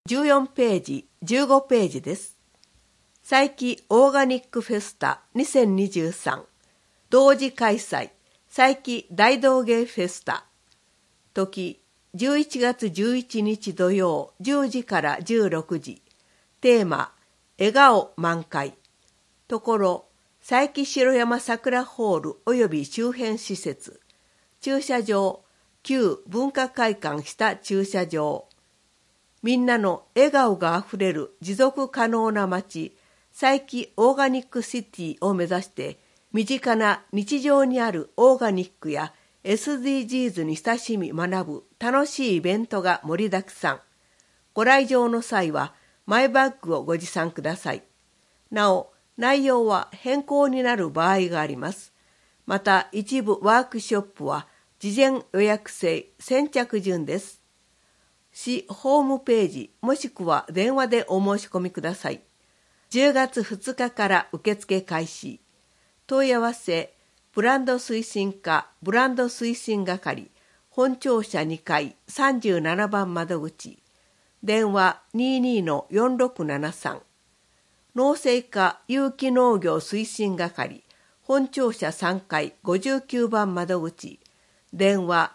14ページ、15ページです。佐伯オーガニックフェスタ2023同時開催佐伯大道芸フェスタ時11月11日土曜10時から16時テーマ笑顔満開ところ佐伯城山桜ホール及び周辺施設駐車場旧文化会館下駐車場みんなの笑顔があふれる持続可能な街佐伯オーガニックシティを目指して身近な日常にあるオーガニックや SDGs に親しみ学ぶ楽しいイベントが盛りだくさん。ご来場の際はマイバッグをご持参ください。なお、内容は変更になる場合があります。また一部ワークショップは事前予約制先着順です。市ホームページもしくは電話でお申し込みください。10月2日から受付開始。問い合わせ、ブランド推進課ブランド推進係、本庁舎2階37番窓口。電話 22-4673。農政課有機農業推進係、本庁舎3階59番窓口。電話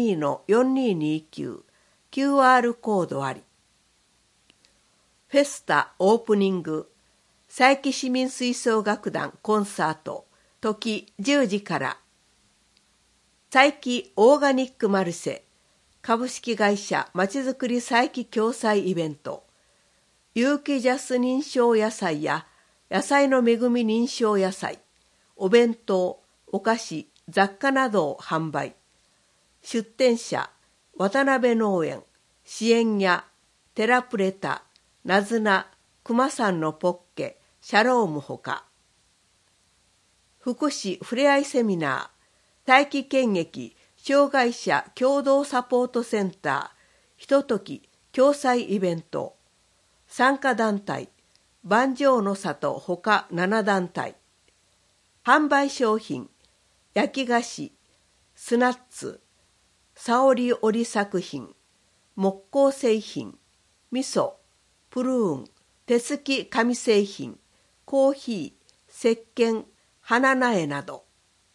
22-4229。QR コードあり。フェスタオープニング。佐伯市民吹奏楽団コンサート時10時から佐伯オーガニックマルシェ株式会社まちづくり佐伯共催イベント有機ジャス認証野菜や野菜の恵み認証野菜お弁当お菓子雑貨などを販売出店者渡辺農園支援屋テラプレタナズナ熊さんのポッケシャロームほか福祉ふれあいセミナー佐伯県駅障害者共同サポートセンターひととき共催イベント参加団体万丈の里ほか7団体販売商品焼き菓子スナッツ沙織織作品木工製品味噌プルーン手すき紙製品コーヒー石鹸花苗など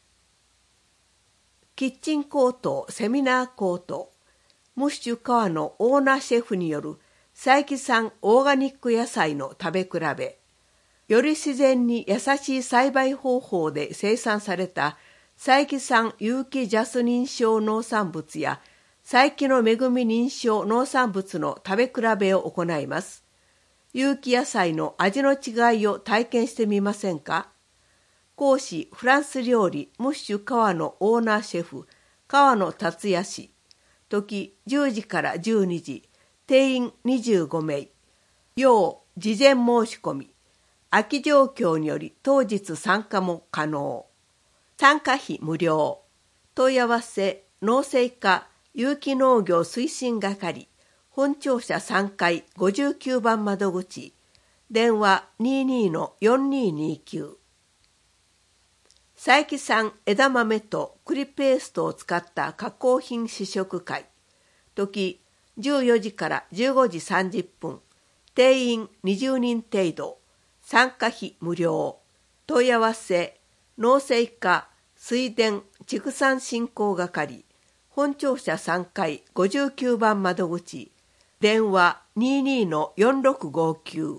キッチンコートセミナーコートムッシュ川のオーナーシェフによる佐伯産オーガニック野菜の食べ比べより自然に優しい栽培方法で生産された佐伯産有機ジャス認証農産物や佐伯の恵み認証農産物の食べ比べを行います。有機野菜の味の違いを体験してみませんか？講師フランス料理ムッシュ川のオーナーシェフ川野達也氏時10時から12時定員25名要事前申し込み空き状況により当日参加も可能参加費無料問い合わせ農政課有機農業推進係本庁舎3階59番窓口電話 22-4229 佐伯産枝豆と栗ペーストを使った加工品試食会時14時から15時30分定員20人程度参加費無料問い合わせ農政課水田畜産振興係本庁舎3階59番窓口電話 22-4659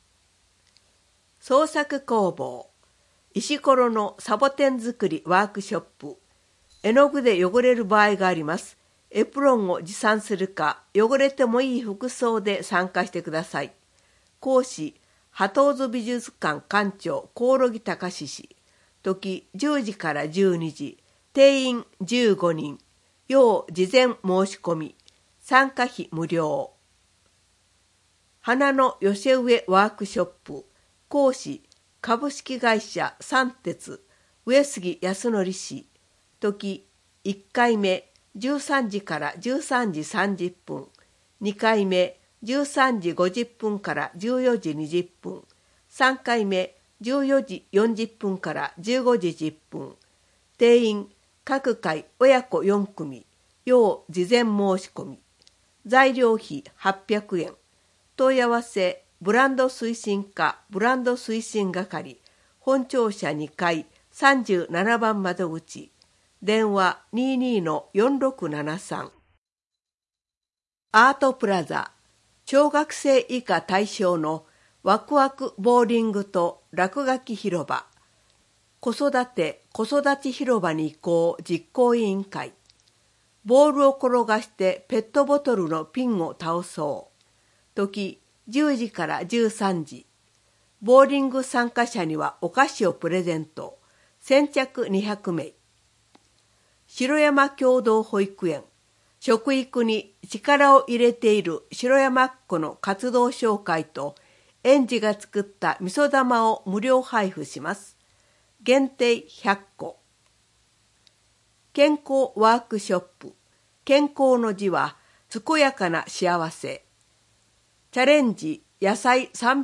創作工房石ころのサボテン作りワークショップ絵の具で汚れる場合があります。エプロンを持参するか汚れてもいい服装で参加してください。講師鳩津美術館館長興梠隆氏時10時から12時定員15人要事前申し込み参加費無料花の寄せ植えワークショップ講師株式会社三鉄上杉康則氏時1回目13時から13時30分2回目13時50分から14時20分3回目14時40分から15時10分定員各回親子4組要事前申し込み材料費800円問い合わせブランド推進課ブランド推進係本庁舎2階37番窓口電話 22-4673 アートプラザ小学生以下対象のワクワクボーリングと落書き広場子育て広場に移行実行委員会ボールを転がしてペットボトルのピンを倒そう時10時から13時ボーリング参加者にはお菓子をプレゼント先着200名城山共同保育園食育に力を入れている城山っ子の活動紹介と園児が作った味噌玉を無料配布します限定100個健康ワークショップ健康の字は健やかな幸せチャレンジ野菜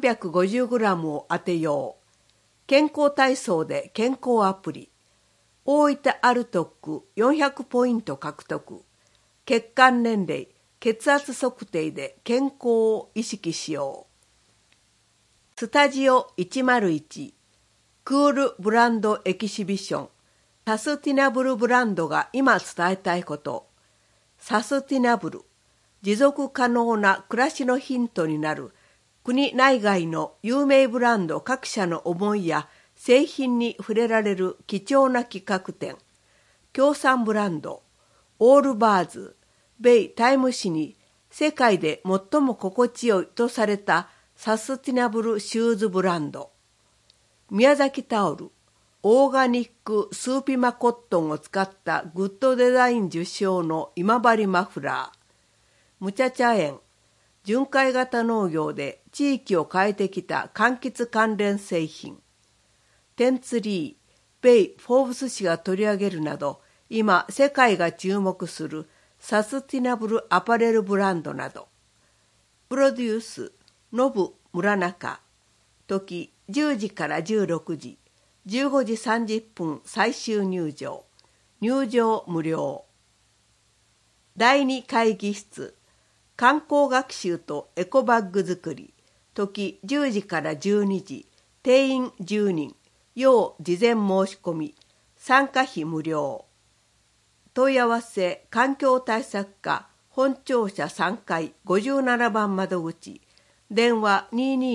350g を当てよう健康体操で健康アプリ大分アルトック400ポイント獲得血管年齢血圧測定で健康を意識しようスタジオ101クールブランドエキシビションサスティナブルブランドが今伝えたいことサスティナブル持続可能な暮らしのヒントになる国内外の有名ブランド各社の思いや製品に触れられる貴重な企画展協賛ブランドオールバーズ米タイム誌に世界で最も心地よいとされたサスティナブルシューズブランド宮崎タオルオーガニックスーピマコットンを使ったグッドデザイン受賞の今治マフラーむちゃ茶園巡回型農業で地域を変えてきた柑橘関連製品テンツリー米フォーブス誌が取り上げるなど今世界が注目するサスティナブルアパレルブランドなどプロデュースノブ村中時10時から16時15時30分最終入場入場無料第2会議室観光学習とエコバッグ作り時10時から12時定員10人要事前申し込み参加費無料問い合わせ環境対策課本庁舎3階57番窓口電話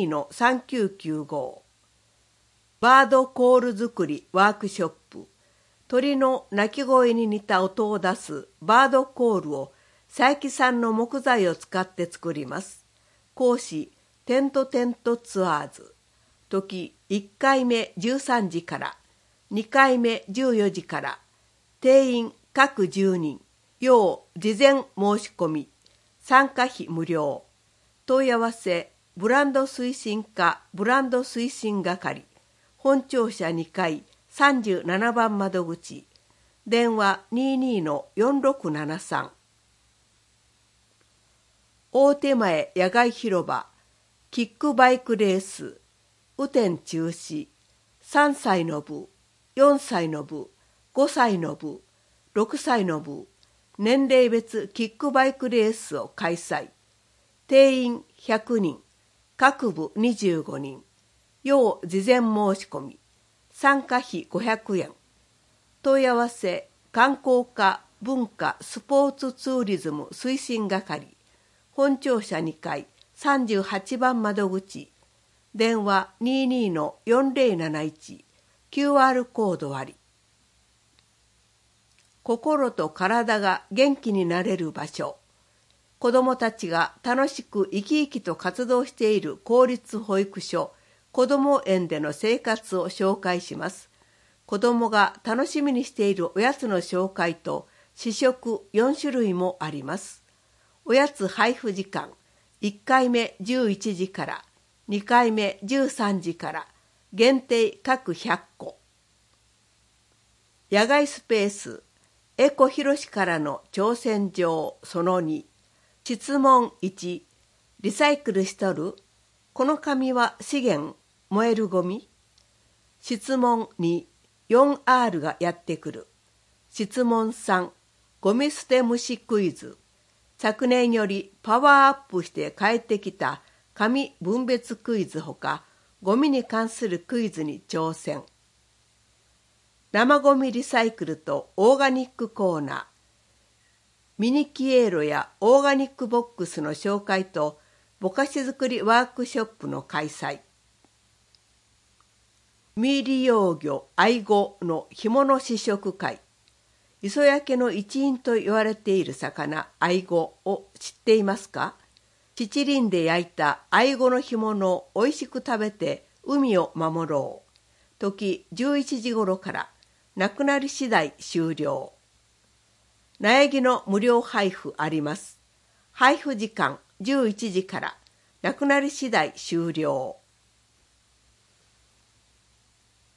22-3995 バードコール作りワークショップ鳥の鳴き声に似た音を出すバードコールを佐伯産の木材を使って作ります講師テントツアーズ時1回目13時から2回目14時から定員各10人要事前申し込み参加費無料問い合わせブランド推進課ブランド推進係本庁舎2階37番窓口電話 22-4673 大手前野外広場キックバイクレース雨天中止3歳の部4歳の部5歳の部6歳の部年齢別キックバイクレースを開催定員100人各部25人要事前申し込み参加費500円問い合わせ観光課文化スポーツツーリズム推進係本庁舎2階38番窓口電話 22-4071 QR コードあり心と体が元気になれる場所子どもたちが楽しく生き生きと活動している公立保育所子ども園での生活を紹介します子どもが楽しみにしているおやつの紹介と試食4種類もありますおやつ配布時間1回目11時から2回目13時から限定各100個野外スペースエコひろしからの挑戦状その2質問1リサイクルしとるこの紙は資源燃えるゴミ質問2 4R がやってくる質問3ゴミ捨て虫クイズ昨年よりパワーアップして帰ってきた紙分別クイズほか、ゴミに関するクイズに挑戦。生ゴミリサイクルとオーガニックコーナー、ミニキエーロやオーガニックボックスの紹介とぼかし作りワークショップの開催。未利用魚アイゴの干物試食会。磯焼けの一員と言われている魚アイゴを知っていますか？七輪で焼いたアイゴの干物をおいしく食べて海を守ろう。時11時頃から、なくなり次第終了。苗木の無料配布あります。配布時間11時から、なくなり次第終了。